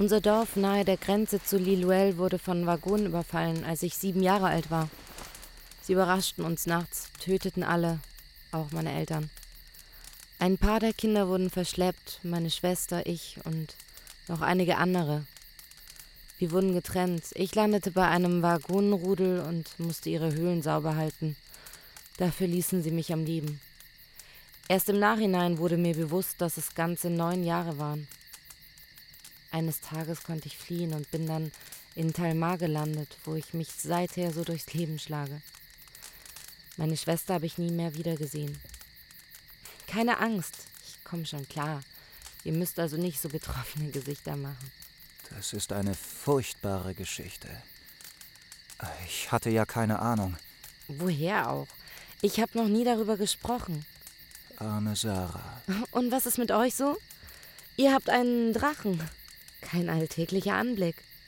Unser Dorf nahe der Grenze zu Lilluel wurde von Wagonen überfallen, als ich 7 Jahre alt war. Sie überraschten uns nachts, töteten alle, auch meine Eltern. Ein paar der Kinder wurden verschleppt, meine Schwester, ich und noch einige andere. Wir wurden getrennt. Ich landete bei einem Wagonenrudel und musste ihre Höhlen sauber halten. Dafür ließen sie mich am Leben. Erst im Nachhinein wurde mir bewusst, dass es ganze 9 Jahre waren. Eines Tages konnte ich fliehen und bin dann in Talmar gelandet, wo ich mich seither so durchs Leben schlage. Meine Schwester habe ich nie mehr wiedergesehen. Keine Angst, ich komme schon klar. Ihr müsst also nicht so betroffene Gesichter machen. Das ist eine furchtbare Geschichte. Ich hatte ja keine Ahnung. Woher auch? Ich habe noch nie darüber gesprochen. Arme Sarah. Und was ist mit euch so? Ihr habt einen Drachen. Kein alltäglicher Anblick.